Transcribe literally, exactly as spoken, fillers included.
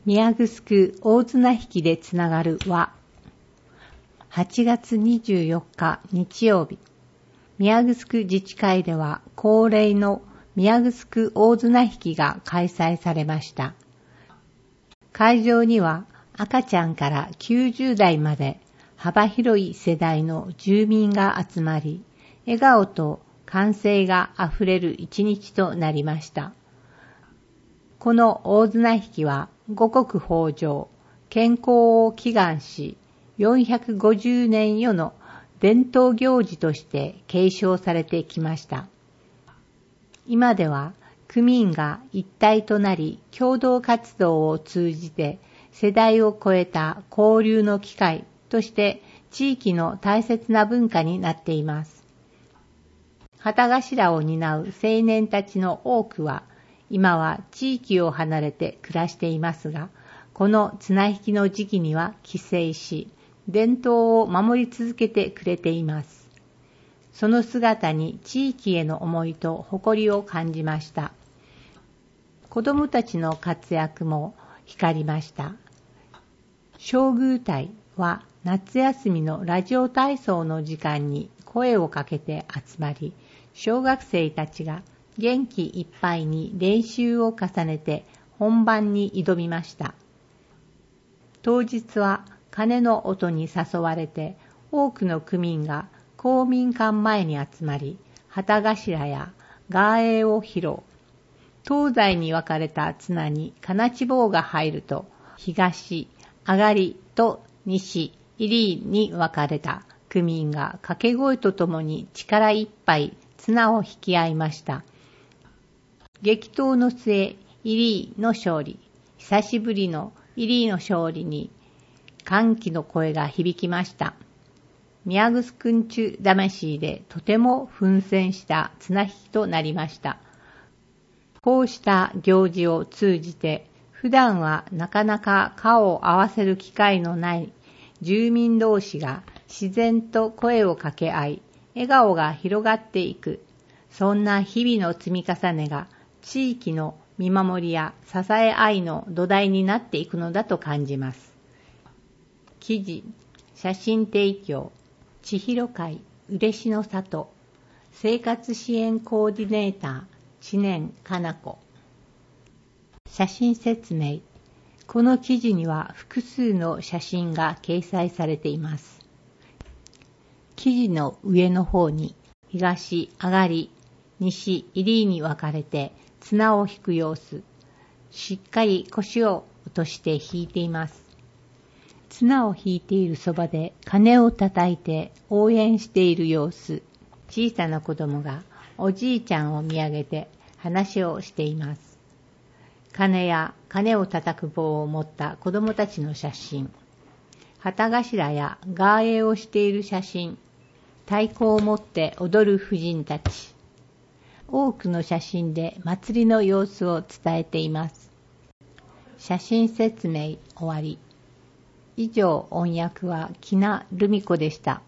宮城大綱引でつながる輪。はちがつにじゅうよっか日曜日、宮城自治会では恒例の宮城大綱引が開催されました。会場には赤ちゃんからきゅうじゅうだいまで幅広い世代の住民が集まり、笑顔と歓声があふれる一日となりました。この大綱引は五穀豊穣、健康を祈願し、よんひゃくごじゅうねん余の伝統行事として継承されてきました。今では区民が一体となり共同活動を通じて世代を超えた交流の機会として地域の大切な文化になっています。旗頭を担う青年たちの多くは今は地域を離れて暮らしていますが、この綱引きの時期には帰省し、伝統を守り続けてくれています。その姿に地域への思いと誇りを感じました。子どもたちの活躍も光りました。正宮隊は夏休みのラジオ体操の時間に声をかけて集まり、小学生たちが元気いっぱいに練習を重ねて本番に挑みました。当日は鐘の音に誘われて多くの区民が公民館前に集まり、旗頭やガーエーを披露。東西に分かれた綱に金地棒が入ると、東、上がりと西、入りに分かれた区民が掛け声とともに力いっぱい綱を引き合いました。激闘の末、入りの勝利。久しぶりの入りの勝利に歓喜の声が響きました。宮城くんちゅ魂でとても奮戦した綱引きとなりました。こうした行事を通じて、普段はなかなか顔を合わせる機会のない住民同士が自然と声を掛け合い、笑顔が広がっていく。そんな日々の積み重ねが地域の見守りや支え合いの土台になっていくのだと感じます。記事、写真提供、千尋会嬉野里、生活支援コーディネーター、知念かな子。写真説明。この記事には複数の写真が掲載されています。記事の上の方に東、上がり、西、入りに分かれて綱を引く様子。しっかり腰を落として引いています。綱を引いているそばで鐘を叩いて応援している様子。小さな子供がおじいちゃんを見上げて話をしています。鐘や鐘を叩く棒を持った子供たちの写真。旗頭やガーエーをしている写真。太鼓を持って踊る婦人たち。多くの写真で祭りの様子を伝えています。写真説明終わり。以上、音訳は木名留美子でした。